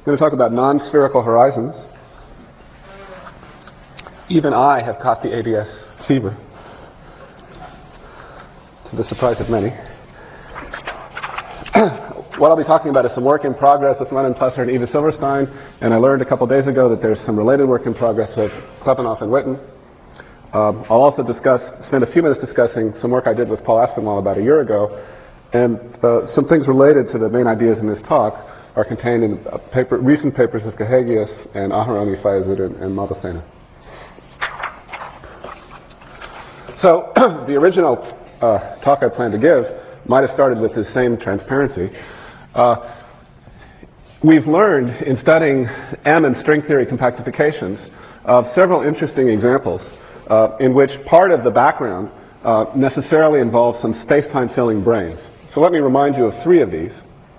I'm going to talk about non-spherical horizons. Even I have caught the ABS fever, to the surprise of many. What I'll be talking about is some work in progress with Lennon Plusser and Eva Silverstein, and I learned a couple days ago that there's some related work in progress with Kleppanoff and Witten. I'll also spend a few minutes discussing some work I did with Paul Aspinwall about a year ago, and some things related to the main ideas in this talk are contained in recent papers of Kahagias and Aharoni, Fayazud, and Maldacena. So the original talk I planned to give might have started with this same transparency. We've learned in studying M and string theory compactifications of several interesting examples in which part of the background necessarily involves some space-time filling branes. So let me remind you of three of these.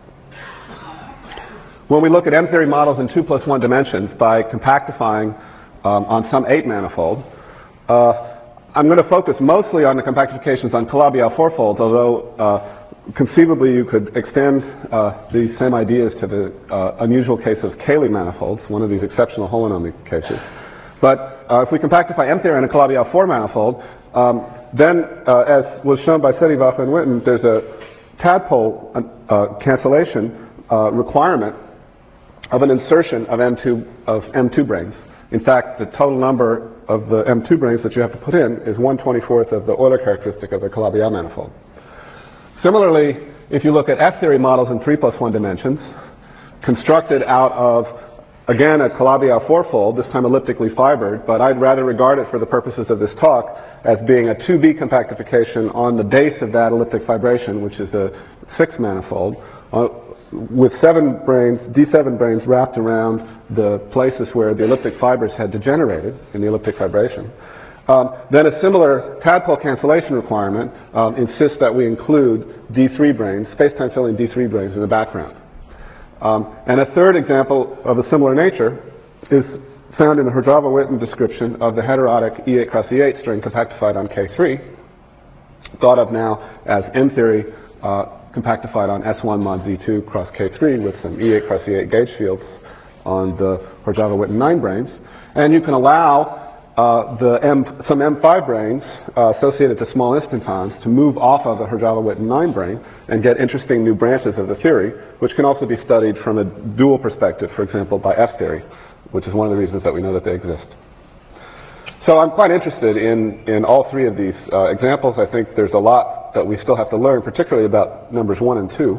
When we look at M-theory models in 2+1 dimensions by compactifying on some 8 manifold, I'm going to focus mostly on the compactifications on Calabi-Yau fourfolds, although conceivably you could extend these same ideas to the unusual case of Cayley manifolds, one of these exceptional holonomic cases. But if we compactify M-theory on a Calabi-Yau 4 manifold, then, as was shown by Setivafa and Witten, there's a tadpole cancellation requirement of an insertion of M2 branes. In fact, the total number of the M2 branes that you have to put in is 1/24th of the Euler characteristic of the Calabi-Yau manifold. Similarly, if you look at F-theory models in 3+1 dimensions, constructed out of, again, a Calabi-Yau fourfold, this time elliptically fibered, but I'd rather regard it for the purposes of this talk as being a 2B compactification on the base of that elliptic fibration, which is a 6 manifold, with 7 branes, D7 branes wrapped around the places where the elliptic fibers had degenerated in the elliptic fibration. Then a similar tadpole cancellation requirement insists that we include D3 branes, space-time filling D3 branes in the background. And a third example of a similar nature is found in the Hrjava-Witten description of the heterotic E8 cross E8 string compactified on K3, thought of now as M-theory compactified on S1 mod Z2 cross K3 with some E8 cross E8 gauge fields on the Hrjava-Witten 9 branes. And you can allow some M5 branes associated to small instantons to move off of a Hrjava-Witten 9 brane and get interesting new branches of the theory, which can also be studied from a dual perspective, for example, by F-theory, which is one of the reasons that we know that they exist. So I'm quite interested in all three of these examples. I think there's a lot that we still have to learn, particularly about numbers 1 and 2.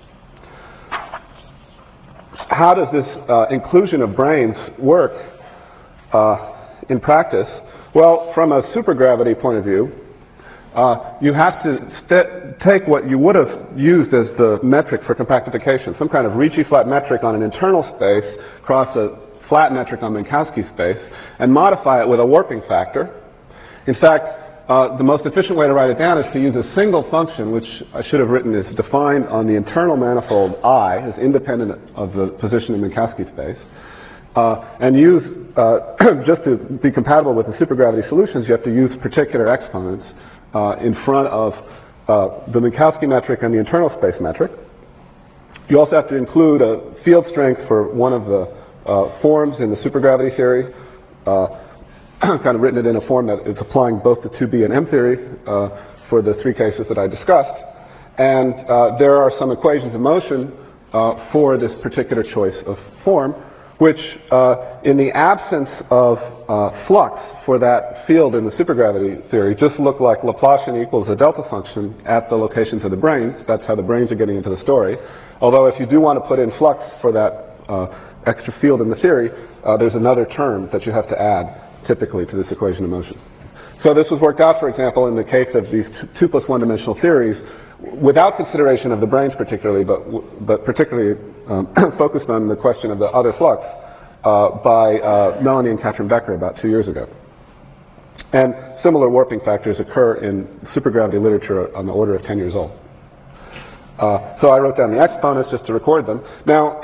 How does this inclusion of branes work in practice? Well, from a supergravity point of view, you have to take what you would have used as the metric for compactification, some kind of Ricci flat metric on an internal space, cross a flat metric on Minkowski space, and modify it with a warping factor. In fact, the most efficient way to write it down is to use a single function, which I should have written is defined on the internal manifold I, as independent of the position in Minkowski space, and use, just to be compatible with the supergravity solutions, you have to use particular exponents in front of the Minkowski metric and the internal space metric. You also have to include a field strength for one of the forms in the supergravity theory, kind of written it in a form that is applying both to 2B and M theory for the three cases that I discussed. And there are some equations of motion for this particular choice of form, which in the absence of flux for that field in the supergravity theory just look like Laplacian equals a delta function at the locations of the branes. That's how the branes are getting into the story. Although if you do want to put in flux for that extra field in the theory, there's another term that you have to add typically to this equation of motion. So this was worked out, for example, in the case of these 2+1 dimensional theories, without consideration of the branes particularly, but particularly focused on the question of the other flux by Melanie and Katrin Becker about 2 years ago. And similar warping factors occur in supergravity literature on the order of 10 years old. So I wrote down the exponents just to record them. Now,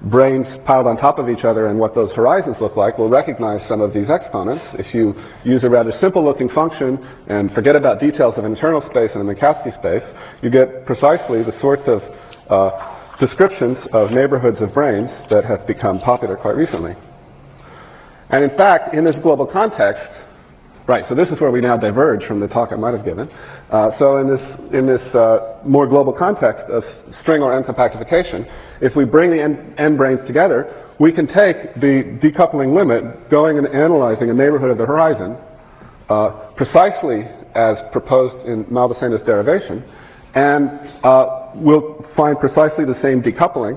branes piled on top of each other and what those horizons look like will recognize some of these exponents. If you use a rather simple-looking function and forget about details of internal space and the Minkowski space, you get precisely the sorts of descriptions of neighborhoods of branes that have become popular quite recently. And in fact, in this global context, right, so this is where we now diverge from the talk I might have given. So in this more global context of string or n compactification, if we bring the n branes together, we can take the decoupling limit going and analyzing a neighborhood of the horizon precisely as proposed in Maldasena's derivation, and we'll find precisely the same decoupling.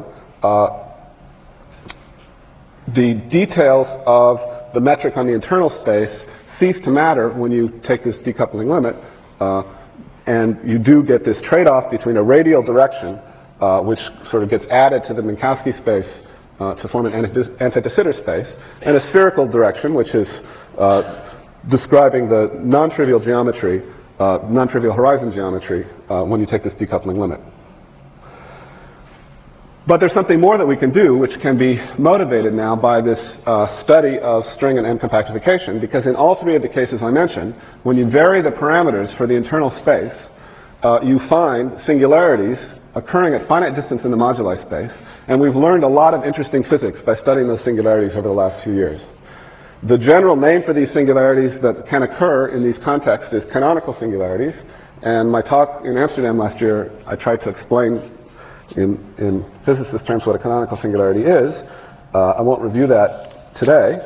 The details of the metric on the internal space cease to matter when you take this decoupling limit, and you do get this trade-off between a radial direction, which sort of gets added to the Minkowski space to form an anti-de Sitter space, and a spherical direction, which is describing the non-trivial geometry, non-trivial horizon geometry when you take this decoupling limit. But there's something more that we can do, which can be motivated now by this study of string and n compactification, because in all three of the cases I mentioned, when you vary the parameters for the internal space, you find singularities occurring at finite distance in the moduli space, and we've learned a lot of interesting physics by studying those singularities over the last few years. The general name for these singularities that can occur in these contexts is canonical singularities, and my talk in Amsterdam last year, I tried to explain in physicist terms what a canonical singularity is. I won't review that today,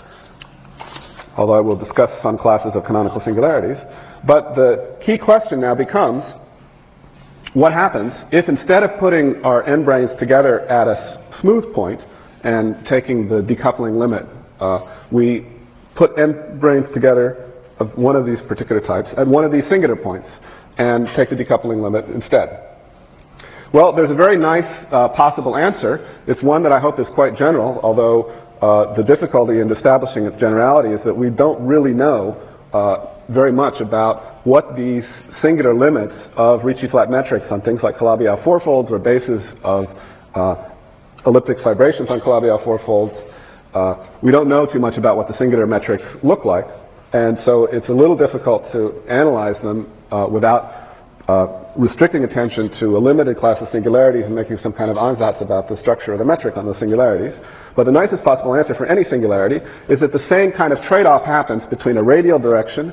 although I will discuss some classes of canonical singularities. But the key question now becomes, what happens if instead of putting our n branes together at a smooth point and taking the decoupling limit, we put n branes together of one of these particular types at one of these singular points and take the decoupling limit instead? Well, there's a very nice possible answer. It's one that I hope is quite general, although the difficulty in establishing its generality is that we don't really know very much about what these singular limits of Ricci-flat metrics on things like Calabi-Yau fourfolds or bases of elliptic fibrations on Calabi-Yau fourfolds. We don't know too much about what the singular metrics look like, and so it's a little difficult to analyze them without restricting attention to a limited class of singularities and making some kind of ansatz about the structure of the metric on those singularities. But the nicest possible answer for any singularity is that the same kind of trade-off happens between a radial direction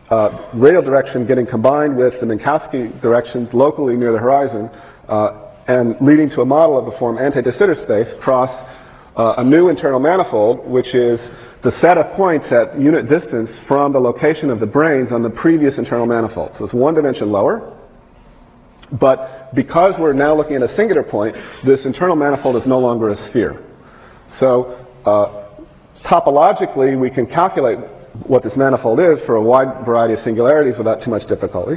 getting combined with the Minkowski directions locally near the horizon, and leading to a model of the form anti-de Sitter space across a new internal manifold, which is the set of points at unit distance from the location of the branes on the previous internal manifold. So it's one dimension lower. But because we're now looking at a singular point, this internal manifold is no longer a sphere. So topologically, we can calculate what this manifold is for a wide variety of singularities without too much difficulty.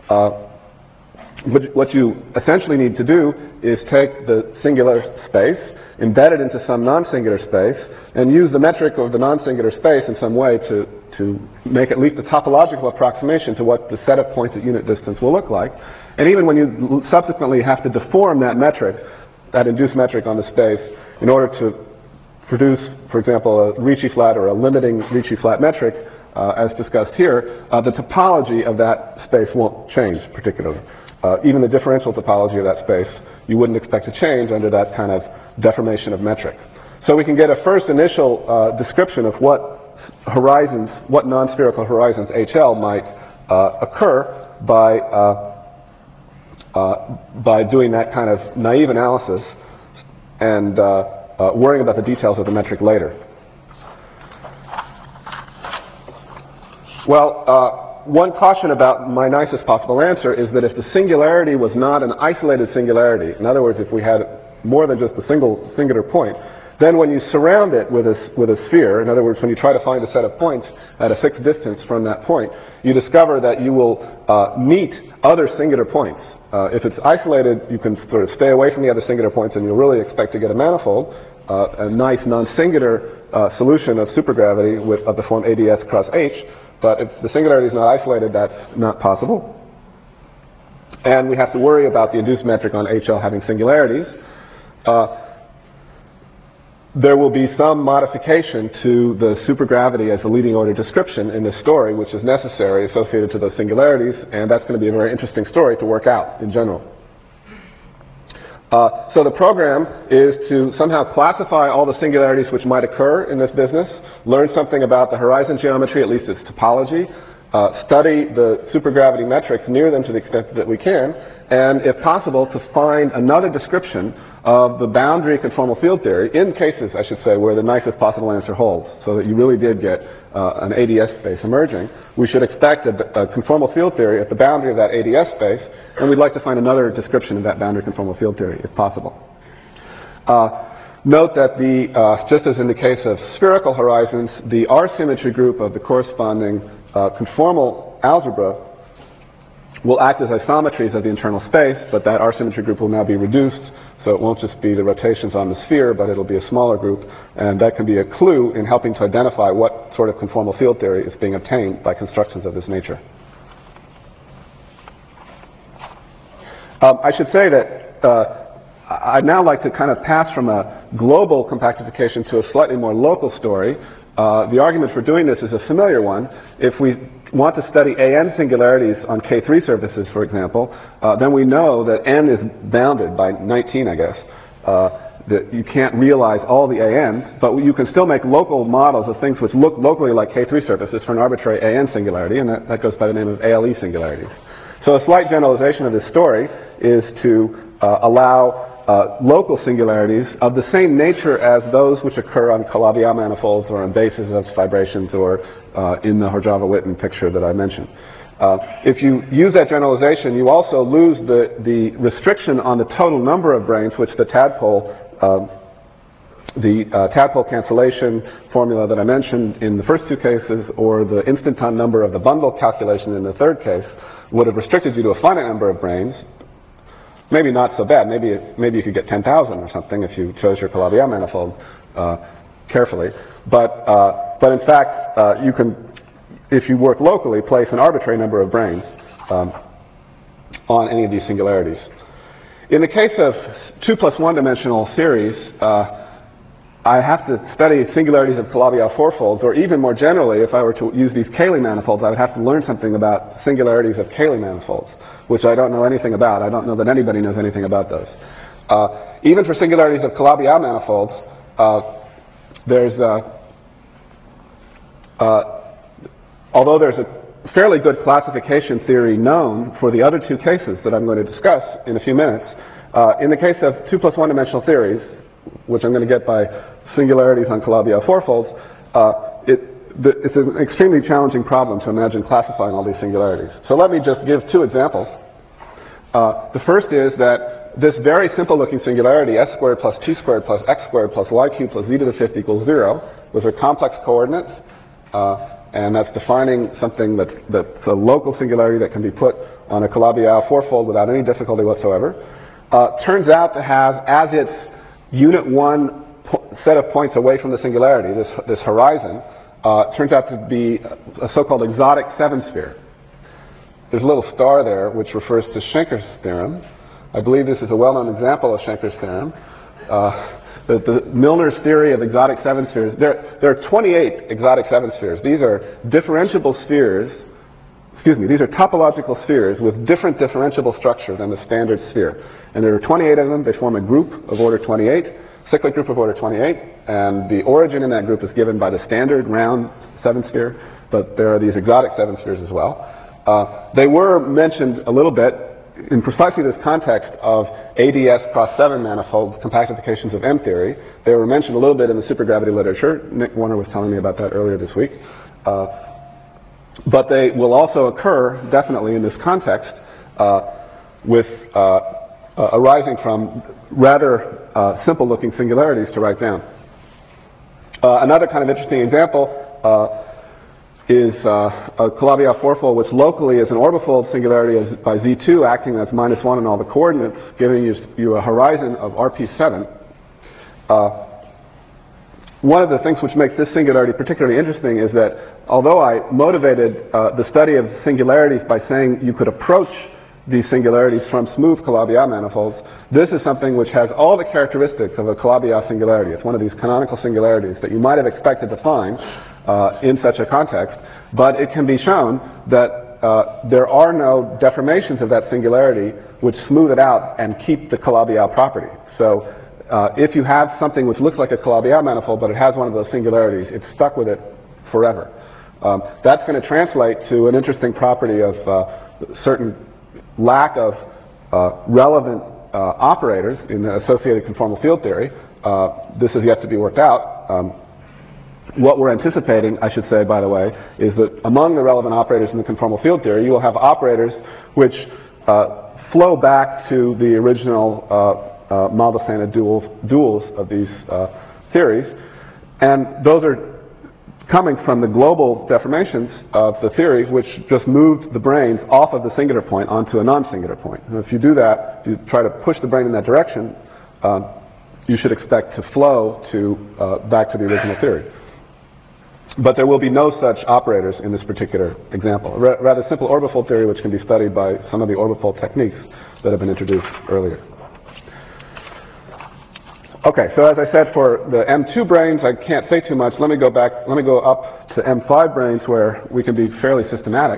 But what you essentially need to do is take the singular space, embed it into some non-singular space, and use the metric of the non-singular space in some way to make at least a topological approximation to what the set of points at unit distance will look like. And even when you subsequently have to deform that metric, that induced metric on the space, in order to produce, for example, a Ricci-flat or a limiting Ricci-flat metric, as discussed here, the topology of that space won't change particularly. Even the differential topology of that space, you wouldn't expect to change under that kind of deformation of metric. So we can get a first initial description of what horizons, what non-spherical horizons HL might occur by doing that kind of naive analysis and worrying about the details of the metric later. Well, one caution about my nicest possible answer is that if the singularity was not an isolated singularity, in other words, if we had more than just a singular point, then when you surround it with a sphere, in other words, when you try to find a set of points at a fixed distance from that point, you discover that you will meet other singular points. If it's isolated, you can sort of stay away from the other singular points and you'll really expect to get a manifold, a nice non-singular solution of supergravity of the form ADS cross H. But if the singularity is not isolated, that's not possible. And we have to worry about the induced metric on HL having singularities. there will be some modification to the supergravity as the leading order description in this story, which is necessary associated to those singularities, and that's going to be a very interesting story to work out in general. So the program is to somehow classify all the singularities which might occur in this business, learn something about the horizon geometry, at least its topology, study the supergravity metrics near them to the extent that we can, and if possible to find another description of the boundary conformal field theory in cases, I should say, where the nicest possible answer holds, so that you really did get an ADS space emerging. We should expect a conformal field theory at the boundary of that ADS space, and we'd like to find another description of that boundary conformal field theory if possible. Note that just as in the case of spherical horizons, the R-symmetry group of the corresponding conformal algebra will act as isometries of the internal space, but that R-symmetry group will now be reduced, so it won't just be the rotations on the sphere, but it'll be a smaller group, and that can be a clue in helping to identify what sort of conformal field theory is being obtained by constructions of this nature. I should say that I'd now like to kind of pass from a global compactification to a slightly more local story. The argument for doing this is a familiar one. If we want to study AN singularities on K3 surfaces, for example, then we know that N is bounded by 19, I guess. That you can't realize all the ANs, but you can still make local models of things which look locally like K3 surfaces for an arbitrary AN singularity, and that goes by the name of ALE singularities. So a slight generalization of this story is to allow local singularities of the same nature as those which occur on Calabi-Yau manifolds or on bases of fibrations or in the Hořava-Witten picture that I mentioned. If you use that generalization, you also lose the restriction on the total number of branes, which the tadpole cancellation formula that I mentioned in the first two cases, or the instanton number of the bundle calculation in the third case, would have restricted you to a finite number of branes. Maybe not so bad. Maybe you could get 10,000 or something if you chose your Calabi-Yau manifold carefully. But in fact, you can, if you work locally, place an arbitrary number of branes on any of these singularities. In the case of 2 plus 1 dimensional series, I have to study singularities of Calabi-Yau fourfolds, or even more generally, if I were to use these Cayley manifolds, I would have to learn something about singularities of Cayley manifolds, which I don't know anything about. I don't know that anybody knows anything about those. Even for singularities of Calabi-Yau manifolds, although there's a fairly good classification theory known for the other two cases that I'm going to discuss in a few minutes, in the case of 2 plus 1 dimensional theories, which I'm going to get by singularities on Calabi-Yau fourfolds, it's an extremely challenging problem to imagine classifying all these singularities. So let me just give two examples. The first is that this very simple looking singularity, s squared plus 2 squared plus x squared plus y cubed plus z to the fifth equals 0, those are complex coordinates, and that's defining something that's a local singularity that can be put on a Calabi-Yau fourfold without any difficulty whatsoever. Turns out to have as its unit 1 set of points away from the singularity, this horizon, turns out to be a so-called exotic 7-sphere. There's a little star there which refers to Schenker's theorem. I believe this is a well-known example of Schenker's theorem. The Milner's theory of exotic 7-spheres. There are 28 exotic 7-spheres. These are differentiable spheres. Excuse me, these are topological spheres with different differentiable structure than the standard sphere. And there are 28 of them. They form a group of order 28, cyclic group of order 28, and the origin in that group is given by the standard round 7-sphere, but there are these exotic 7-spheres as well. They were mentioned a little bit in precisely this context of ADS cross 7 manifold compactifications of M theory. They were mentioned a little bit in the supergravity literature. Nick Warner was telling me about that earlier this week. But they will also occur, definitely in this context, arising from rather simple-looking singularities to write down. Another kind of interesting example is a Calabi-Yau fourfold, which locally is an orbifold singularity by Z2 acting as -1 in all the coordinates, giving you a horizon of RP7. One of the things which makes this singularity particularly interesting is that although I motivated the study of singularities by saying you could approach these singularities from smooth Calabi-Yau manifolds, This is something which has all the characteristics of a Calabi-Yau singularity. It's one of these canonical singularities that you might have expected to find in such a context, but it can be shown that there are no deformations of that singularity which smooth it out and keep the Calabi-Yau property. So if you have something which looks like a Calabi-Yau manifold, but it has one of those singularities, it's stuck with it forever. That's going to translate to an interesting property of certain lack of relevant operators in the associated conformal field theory. This is yet to be worked out. What we're anticipating, I should say, by the way, is that among the relevant operators in the conformal field theory, you will have operators which flow back to the original Maldacena duals of these theories. And those are coming from the global deformations of the theory, which just moved the branes off of the singular point onto a non-singular point. And if you do that, if you try to push the brane in that direction, you should expect to flow back to the original theory. But there will be no such operators in this particular example. Rather simple orbifold theory, which can be studied by some of the orbifold techniques that have been introduced earlier. Okay, so as I said, for the M2 branes, I can't say too much. Let me go up to M5 branes, where we can be fairly systematic.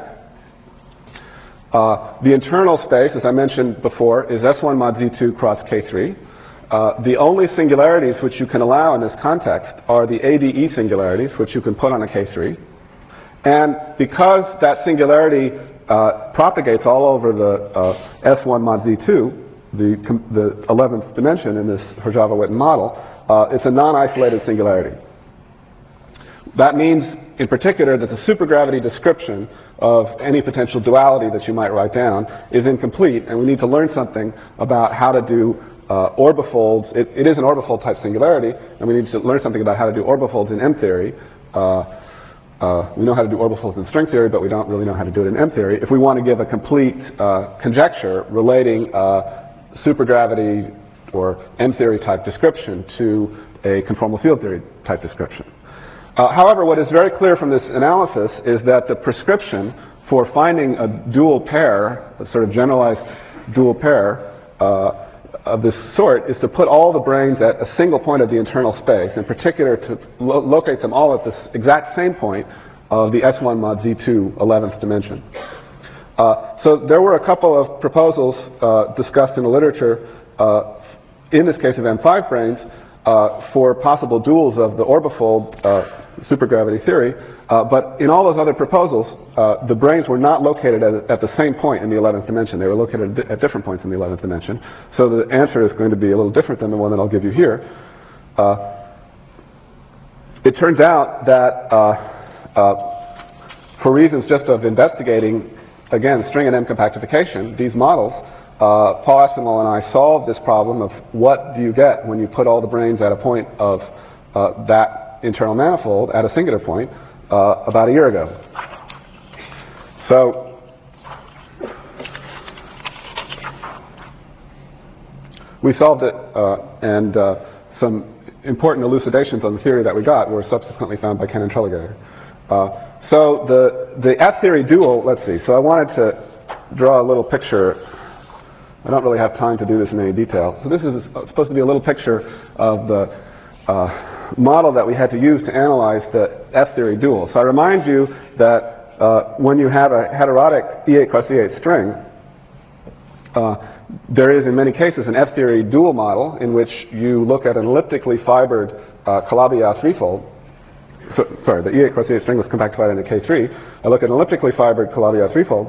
The internal space, as I mentioned before, is S1 mod Z2 cross K3. The only singularities which you can allow in this context are the ADE singularities, which you can put on a K3. And because that singularity propagates all over the S1 mod Z2, the 11th dimension in this Hrjava-Witten model, it's a non-isolated singularity. That means, in particular, that the supergravity description of any potential duality that you might write down is incomplete, and we need to learn something about how to do orbifolds. It is an orbifold type singularity, and we need to learn something about how to do orbifolds in M theory. We know how to do orbifolds in string theory, but we don't really know how to do it in M theory. If we want to give a complete conjecture relating supergravity or M theory type description to a conformal field theory type description. However, what is very clear from this analysis is that the prescription for finding a dual pair, a sort of generalized dual pair of this sort, is to put all the branes at a single point of the internal space, in particular to locate them all at this exact same point of the S1 mod Z2 11th dimension. So there were a couple of proposals discussed in the literature, in this case of M5 branes, for possible duals of the orbifold supergravity theory, but in all those other proposals, the branes were not located at the same point in the 11th dimension. They were located at different points in the 11th dimension. So the answer is going to be a little different than the one that I'll give you here. It turns out that for reasons just of investigating, again, string and M compactification, these models, Paul Aspinwall and I solved this problem of what do you get when you put all the branes at a point of that internal manifold at a singular point about a year ago. So we solved it, and some important elucidations on the theory that we got were subsequently found by Ken and Trelegater. So the F-theory dual, let's see. So I wanted to draw a little picture. I don't really have time to do this in any detail. So this is supposed to be a little picture of the model that we had to use to analyze the F-theory dual. So I remind you that when you have a heterotic E8 cross E8 string, there is in many cases an F-theory dual model in which you look at an elliptically fibered Calabi-Yau threefold. So, sorry, the E8 cross E8 string was compactified into K3. I look at an elliptically fibered Calabi-Yau threefold.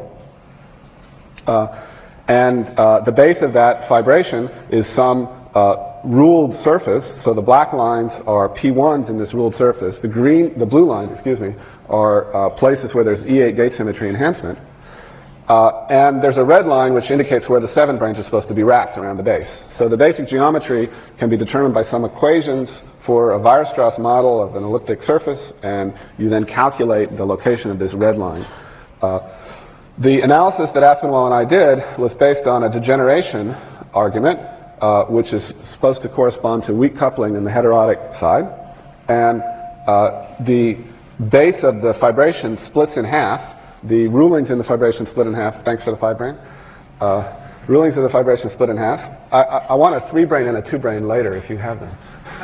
And the base of that fibration is some ruled surface. So the black lines are P1s in this ruled surface. The blue lines, are places where there's E8 gate symmetry enhancement. And there's a red line which indicates where the 7 branes are supposed to be wrapped around the base. So the basic geometry can be determined by some equations for a Weierstrass model of an elliptic surface, and you then calculate the location of this red line. The analysis that Aspinwall and I did was based on a degeneration argument, which is supposed to correspond to weak coupling in the heterotic side. And the base of the fibration splits in half. The rulings in the fibration split in half, thanks for the fibrane. Rulings of the fibration split in half. I want a 3-brane and a 2-brane later if you have them.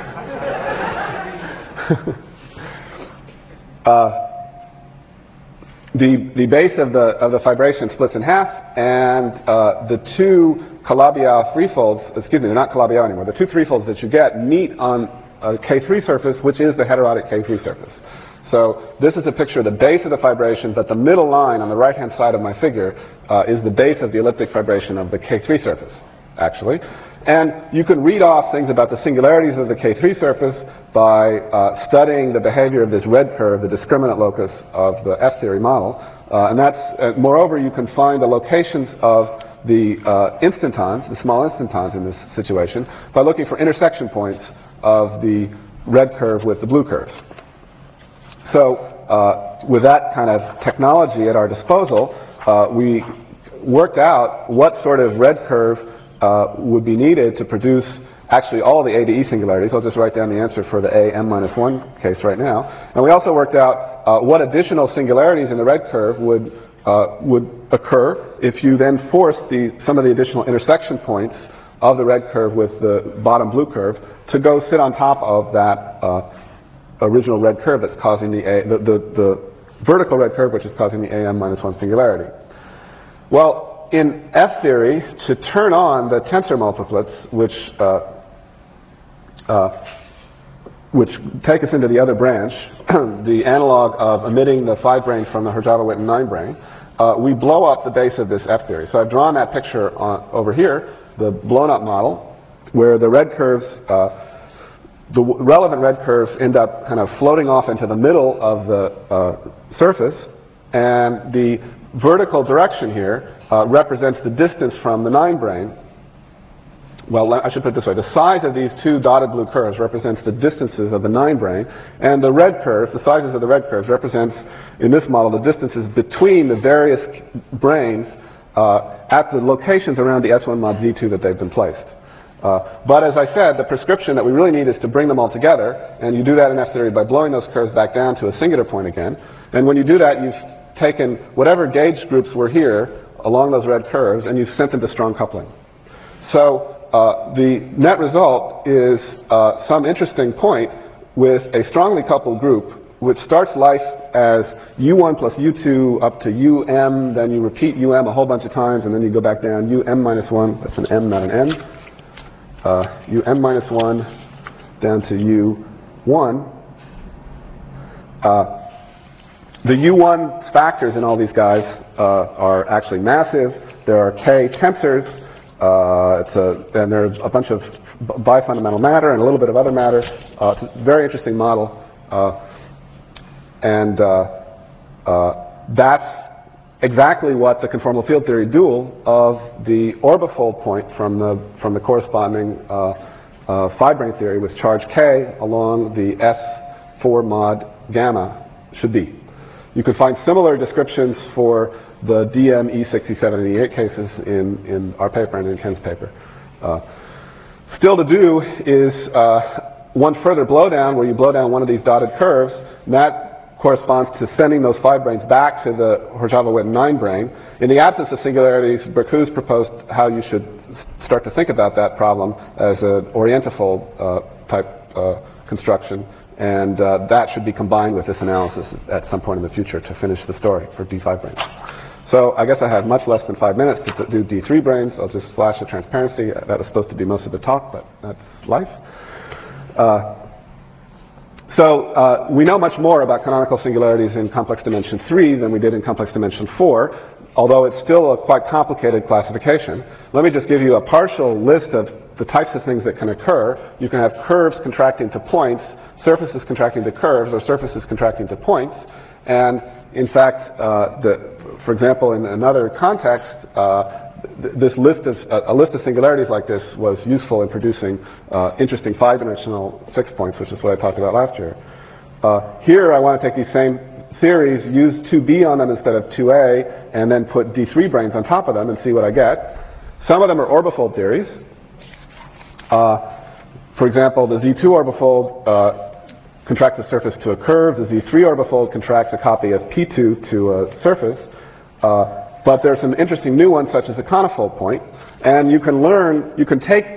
The base of the fibration splits in half, and the two Calabi-Yau threefolds, excuse me, they're not Calabi-Yau anymore, the two threefolds that you get meet on a K3 surface, which is the heterotic K3 surface. So this is a picture of the base of the fibration, but the middle line on the right-hand side of my figure is the base of the elliptic fibration of the K3 surface, actually. And you can read off things about the singularities of the K3 surface by studying the behavior of this red curve, the discriminant locus of the F-theory model. And that's, moreover, you can find the locations of the instantons, the small instantons in this situation, by looking for intersection points of the red curve with the blue curves. So with that kind of technology at our disposal, we worked out what sort of red curve would be needed to produce actually all the A to E singularities. I'll just write down the answer for the A m-1 case right now. And we also worked out what additional singularities in the red curve would occur if you then forced some of the additional intersection points of the red curve with the bottom blue curve to go sit on top of that original red curve that's causing the vertical red curve, which is causing the am-1 singularity. Well, in F-theory, to turn on the tensor multiplets, which take us into the other branch, the analog of emitting the 5-brane from the Hrjava-Witten 9-brane, we blow up the base of this F-theory. So I've drawn that picture over here, the blown-up model, where the red curves, the relevant red curves end up kind of floating off into the middle of the surface, and the vertical direction here represents the distance from the 9-brane. Well, I should put it this way. The size of these two dotted blue curves represents the distances of the 9-brane, and the red curves, the sizes of the red curves, represents, in this model, the distances between the various branes at the locations around the S1 mod Z2 that they've been placed. But as I said, the prescription that we really need is to bring them all together, and you do that in F-theory by blowing those curves back down to a singular point again. And when you do that, you've taken whatever gauge groups were here along those red curves, and you've sent them to strong coupling. So the net result is some interesting point with a strongly coupled group, which starts life as U1 plus U2 up to UM, then you repeat UM a whole bunch of times, and then you go back down UM-1, that's an M, not an N. UM-1 down to U1. The U1 factors in all these guys are actually massive. There are K tensors, and there's a bunch of bifundamental matter and a little bit of other matter. It's a very interesting model, and that's exactly what the conformal field theory dual of the orbifold point from the corresponding 5-brane theory with charge K along the S4 mod gamma should be. You can find similar descriptions for the DM E67 and E8 cases in our paper and in Ken's paper. Still to do is one further blowdown where you blow down one of these dotted curves, and that corresponds to sending those 5-branes back to the Hrjava-Witten 9-brane. In the absence of singularities, Bercuse proposed how you should start to think about that problem as an orientifold type construction, and that should be combined with this analysis at some point in the future to finish the story for D5-branes. So I guess I have much less than 5 minutes to do D3-branes. I'll just flash the transparency. That was supposed to be most of the talk, but that's life. So we know much more about canonical singularities in complex dimension 3 than we did in complex dimension 4, although it's still a quite complicated classification. Let me just give you a partial list of the types of things that can occur. You can have curves contracting to points, surfaces contracting to curves, or surfaces contracting to points. And in fact, for example, in another context, this list of a list of singularities like this was useful in producing interesting 5-dimensional fixed points, which is what I talked about last year. Here, I want to take these same theories, use 2B on them instead of 2A, and then put D3-branes on top of them and see what I get. Some of them are orbifold theories. For example, the Z2 orbifold contracts a surface to a curve. The Z3 orbifold contracts a copy of P2 to a surface. But there are some interesting new ones, such as the conifold point. And you can learn, you can take,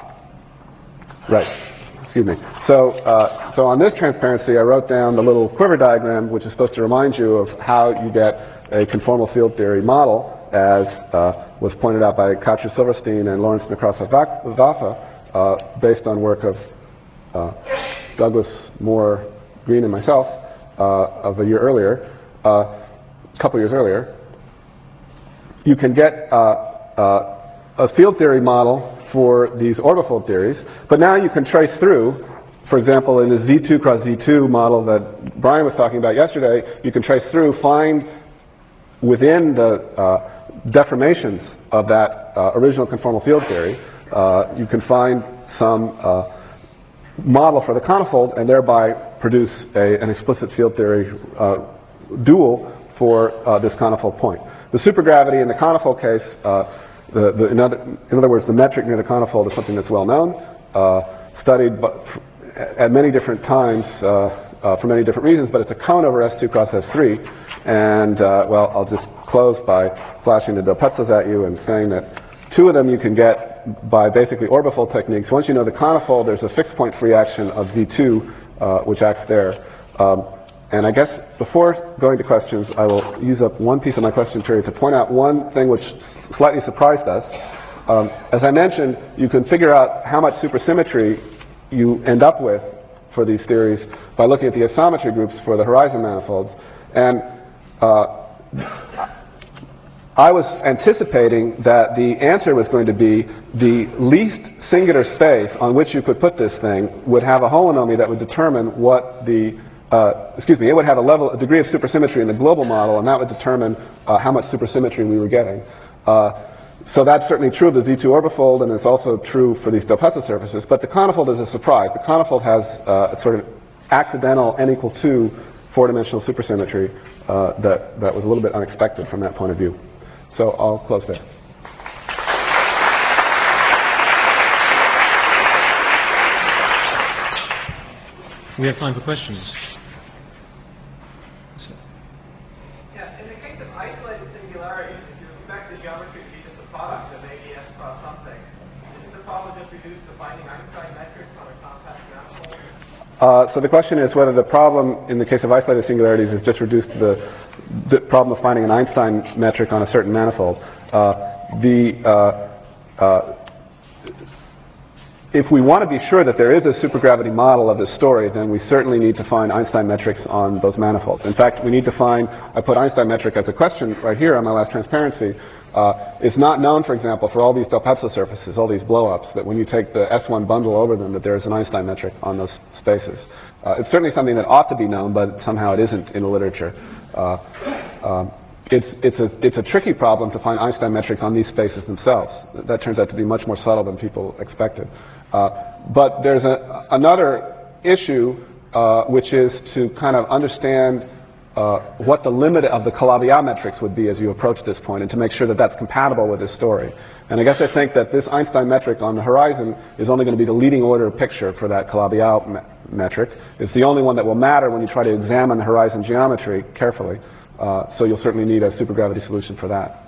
excuse me. So on this transparency, I wrote down the little quiver diagram, which is supposed to remind you of how you get a conformal field theory model, as was pointed out by Katja Silverstein and Lawrence Nekrasov-Vafa, based on work of Douglas, Moore, Green, and myself of a year earlier, a couple years earlier. You can get a field theory model for these orbifold theories, but now you can trace through. For example, in the Z2 cross Z2 model that Brian was talking about yesterday, you can trace through, find within the deformations of that original conformal field theory, you can find some model for the conifold and thereby produce an explicit field theory dual for this conifold point. The supergravity in the conifold case, in other words, the metric near the conifold is something that's well known, studied at many different times for many different reasons, but it's a cone over S2 cross S3. And, well, I'll just close by flashing the Dopetzels at you and saying that two of them you can get by basically orbifold techniques. Once you know the conifold, there's a fixed point free action of Z2, which acts there. And I guess before going to questions, I will use up one piece of my question period to point out one thing which slightly surprised us. As I mentioned, you can figure out how much supersymmetry you end up with for these theories by looking at the isometry groups for the horizon manifolds. And I was anticipating that the answer was going to be the least singular space on which you could put this thing would have a holonomy that would determine what the it would have a degree of supersymmetry in the global model, and that would determine how much supersymmetry we were getting. So that's certainly true of the Z2 orbifold, and it's also true for these Dopetzels surfaces. But the conifold is a surprise. The conifold has a sort of accidental n equal 2 four-dimensional supersymmetry that was a little bit unexpected from that point of view. So I'll close there. We have time for questions. Yeah, in the case of isolated singularities, if you expect the geometry to be just a product of A, S cross something, isn't the problem just reduced to finding Einstein metrics on a compact manifold? So the question is whether the problem in the case of isolated singularities is just reduced to the problem of finding an Einstein metric on a certain manifold. If we want to be sure that there is a supergravity model of this story, then we certainly need to find Einstein metrics on those manifolds. In fact, we need to find, I put Einstein metric as a question right here on my last transparency. It's not known, for example, for all these Dopetzels surfaces, all these blow-ups, that when you take the S1 bundle over them, that there is an Einstein metric on those spaces. It's certainly something that ought to be known, but somehow it isn't in the literature. It's a tricky problem to find Einstein metrics on these spaces themselves. That turns out to be much more subtle than people expected. But there's another issue, which is to kind of understand what the limit of the Calabi-Yau metrics would be as you approach this point, and to make sure that that's compatible with this story. And I guess I think that this Einstein metric on the horizon is only going to be the leading order picture for that Calabi-Yau metric. It's the only one that will matter when you try to examine the horizon geometry carefully. So you'll certainly need a supergravity solution for that.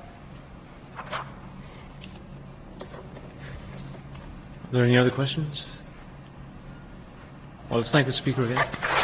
Are there any other questions? Well, let's thank the speaker again.